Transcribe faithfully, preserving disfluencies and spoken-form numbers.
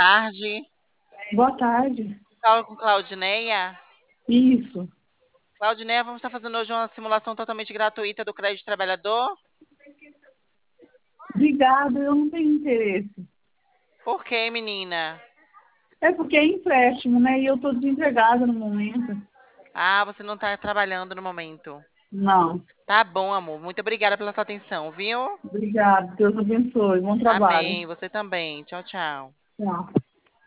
tarde. Boa tarde. Falo com Claudineia. Isso. Claudineia, vamos estar fazendo hoje uma simulação totalmente gratuita do crédito trabalhador? Obrigada, eu não tenho interesse. Por quê, menina? É porque é empréstimo, né? E eu estou desempregada no momento. Ah, você não está trabalhando no momento. Não. Tá bom, amor. Muito obrigada pela sua atenção, viu? Obrigada. Deus abençoe. Bom trabalho. Amém. Você também. Tchau, tchau. Tchau.